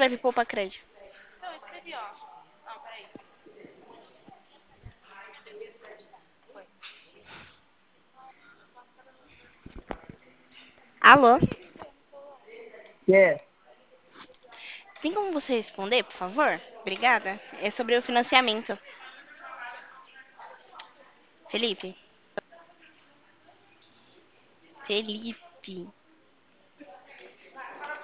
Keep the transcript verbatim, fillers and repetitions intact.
escreve poupa crédito? Então, eu escrevi, ó. Não, peraí. Foi. Alô? Que? Tem como você responder, por favor? Obrigada. É sobre o financiamento. Felipe? Felipe.